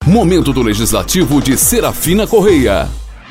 Momento do Legislativo de Serafina Correia.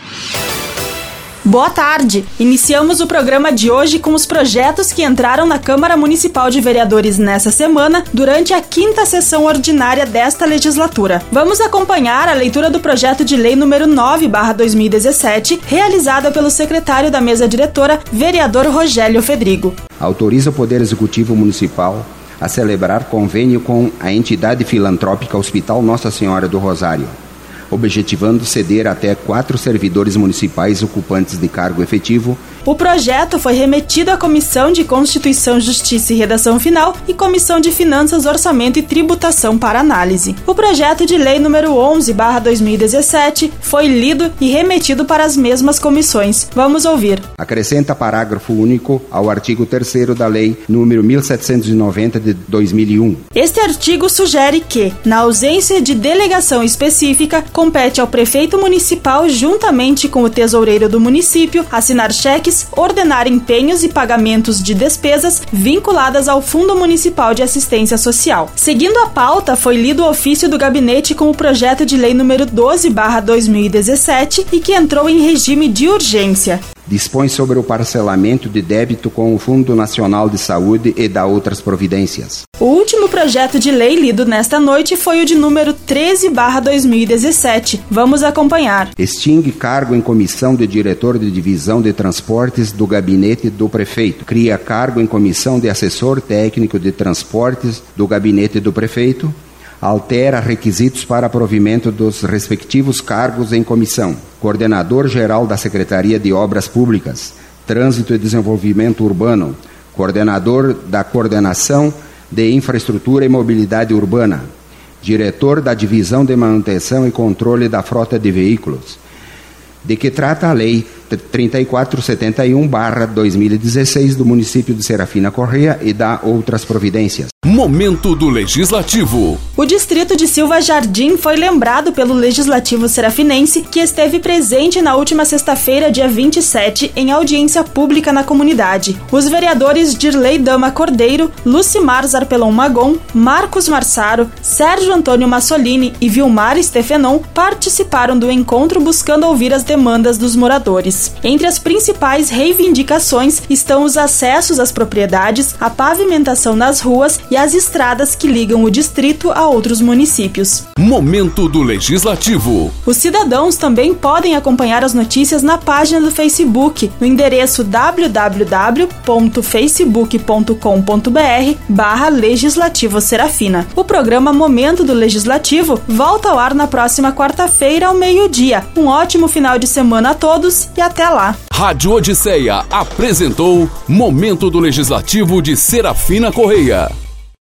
Boa tarde! Iniciamos o programa de hoje com os projetos que entraram na Câmara Municipal de Vereadores nessa semana, durante a 5ª sessão ordinária desta legislatura. Vamos acompanhar a leitura do projeto de lei número 9/2017, realizada pelo secretário da mesa diretora, vereador Rogélio Fedrigo. Autoriza o Poder Executivo Municipal a celebrar convênio com a entidade filantrópica Hospital Nossa Senhora do Rosário, objetivando ceder até 4 servidores municipais ocupantes de cargo efetivo. O projeto foi remetido à Comissão de Constituição, Justiça e Redação Final e Comissão de Finanças, Orçamento e Tributação para análise. O projeto de lei número 11/2017 foi lido e remetido para as mesmas comissões. Vamos ouvir. Acrescenta parágrafo único ao artigo 3º da lei número 1790 de 2001. Este artigo sugere que, na ausência de delegação específica, compete ao prefeito municipal, juntamente com o tesoureiro do município, assinar cheques, ordenar empenhos e pagamentos de despesas vinculadas ao Fundo Municipal de Assistência Social. Seguindo a pauta, foi lido o ofício do gabinete com o projeto de lei número 12/2017 e que entrou em regime de urgência. Dispõe sobre o parcelamento de débito com o Fundo Nacional de Saúde e dá outras providências. O último projeto de lei lido nesta noite foi o de número 13/2017. Vamos acompanhar. Extingue cargo em comissão de diretor de divisão de transportes do gabinete do prefeito. Cria cargo em comissão de assessor técnico de transportes do gabinete do prefeito. Altera requisitos para provimento dos respectivos cargos em comissão. Coordenador-geral da Secretaria de Obras Públicas, Trânsito e Desenvolvimento Urbano. Coordenador da Coordenação de Infraestrutura e Mobilidade Urbana. Diretor da Divisão de Manutenção e Controle da Frota de Veículos. De que trata a Lei 3471/2016 do município de Serafina Correia e dá outras providências. Momento do Legislativo. O distrito de Silva Jardim foi lembrado pelo Legislativo serafinense, que esteve presente na última sexta-feira, dia 27, em audiência pública na comunidade. Os vereadores Dirley Dama Cordeiro, Lucimar Zarpelon Magon, Marcos Marsaro, Sérgio Antônio Massolini e Vilmar Stefenon participaram do encontro buscando ouvir as demandas dos moradores. Entre as principais reivindicações estão os acessos às propriedades, a pavimentação nas ruas e as estradas que ligam o distrito a outros municípios. Momento do Legislativo. Os cidadãos também podem acompanhar as notícias na página do Facebook, no endereço www.facebook.com.br/Legislativo Serafina. O programa Momento do Legislativo volta ao ar na próxima quarta-feira, ao meio-dia. Um ótimo final de semana a todos e até lá. Rádio Odisseia apresentou Momento do Legislativo de Serafina Correia.